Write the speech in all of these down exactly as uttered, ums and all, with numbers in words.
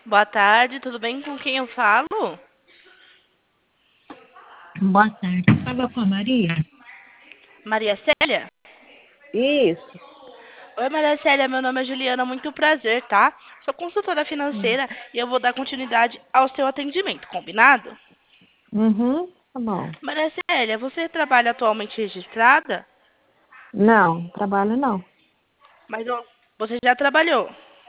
Boa tarde, tudo bem? Com quem eu falo? Boa tarde. Fala com a Maria? Maria Célia? Isso. Oi, Maria Célia, meu nome é Juliana, muito prazer, tá? Sou consultora Hum. financeira e eu vou dar continuidade ao seu atendimento, combinado? Uhum, tá bom. Maria Célia, você trabalha atualmente registrada? Não, trabalho não. Mas ó, você já trabalhou,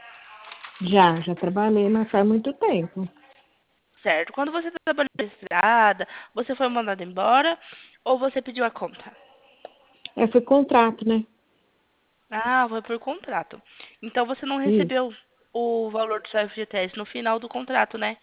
Já, já trabalhei, mas faz muito tempo. certo? Quando você trabalhou registrada, você foi mandada embora ou você pediu a conta? É, foi contrato, né? Ah, foi por contrato. Então você não Isso. recebeu o valor do seu F G T S no final do contrato, né?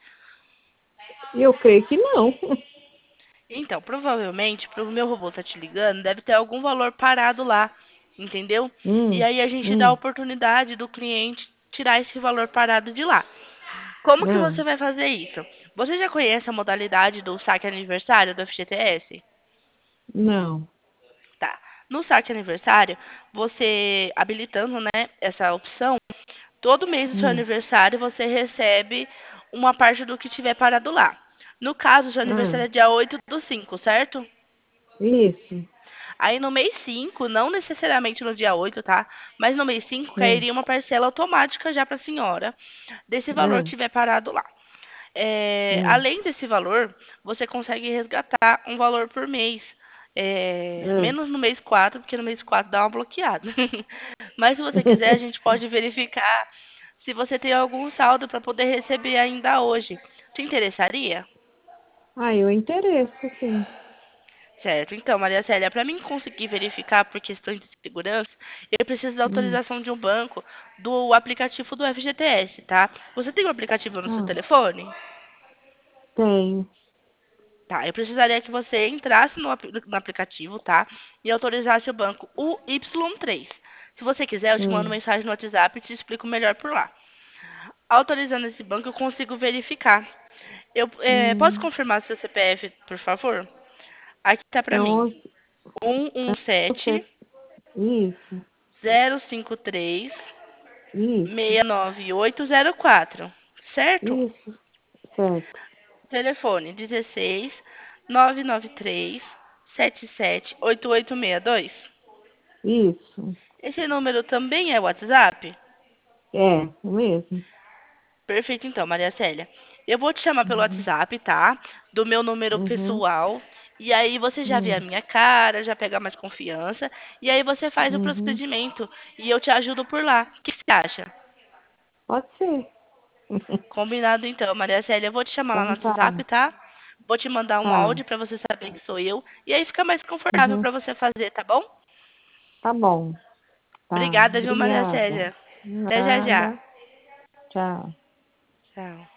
E eu creio que não. Então, provavelmente, para o meu robô estar te ligando, deve ter algum valor parado lá, entendeu? E Hum, aí a gente dá a hum, oportunidade do cliente tirar esse valor parado de lá. Como que ah, você vai fazer isso? Você já conhece a modalidade do saque aniversário do F G T S? não. Tá. No saque aniversário, você habilitando, né, essa opção, todo mês do seu Hum, aniversário você recebe uma parte do que tiver parado lá. No caso, seu ah, aniversário é dia oito do cinco, certo? isso. Aí no mês cinco, não necessariamente no dia oito, tá? Mas no mês cinco Ah, cairia uma parcela automática já para a senhora desse valor que ah, tiver parado lá. É, ah, além desse valor, você consegue resgatar um valor por mês. É, ah. menos no mês quatro, porque no mês quatro dá uma bloqueada. Mas se você quiser, a gente pode verificar se você tem algum saldo para poder receber ainda hoje. Te interessaria? Ah, eu interesso, sim. Certo. Então, Maria Célia, para mim conseguir verificar por questões de segurança, eu preciso da Hum, autorização de um banco do aplicativo do F G T S, tá? Você tem o aplicativo no seu ah, telefone? tenho. Tá, eu precisaria que você entrasse no, apli- no aplicativo, tá? E autorizasse o banco U Y três. Se você quiser, eu te mando Hum, mensagem no WhatsApp e te explico melhor por lá. Autorizando esse banco, eu consigo verificar. Eu eh, posso hum. confirmar seu C P F, por favor? Aqui tá pra É mim. onze, um um sete sete. Isso, zero cinco três isso, seis nove oito zero quatro, certo? isso, certo. Telefone dezesseis nove nove três sete sete oito oito seis dois. Isso. Esse número também é WhatsApp? É, o mesmo. Perfeito, então, Maria Célia. Eu vou te chamar pelo Uhum, WhatsApp, tá? Do meu número uhum, pessoal. E aí você já vê a uhum, minha cara, já pega mais confiança. E aí você faz o uhum. procedimento. E eu te ajudo por lá. O que você acha? Pode ser. Combinado então, Maria Célia. Eu vou te chamar lá no Então tá, WhatsApp, tá? Vou te mandar um tá. áudio pra você saber que sou eu. E aí fica mais confortável Uhum, pra você fazer, tá bom? tá bom, tá. Obrigada, viu, Maria Obrigada. Célia? Até já já. Nada. Tchau. Tchau.